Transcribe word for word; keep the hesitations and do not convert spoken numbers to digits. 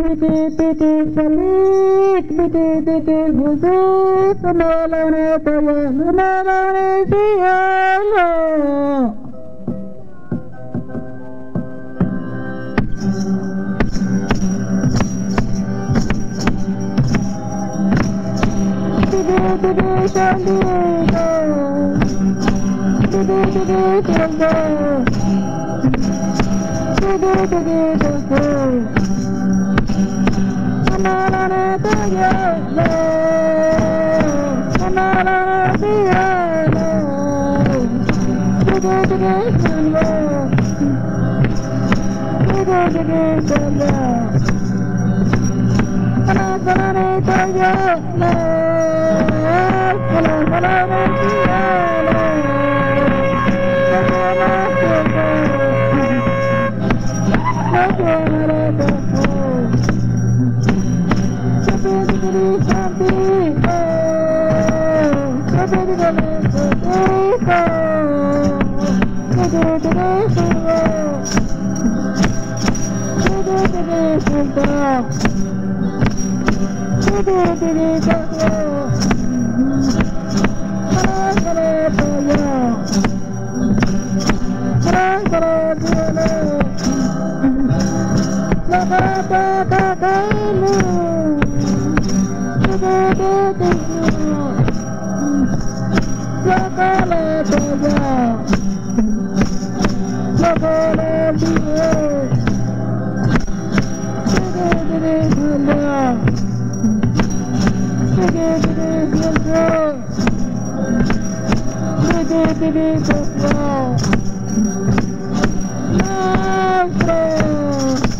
Salit, biti biti guzik, malane tayang, malane siyalo. Biti biti salito, biti biti salito, biti biti salito. Malane tayang, malane siyalo. Biti biti salito, biti biti salito. Malane tayang, malane malane siyalo. Let's go.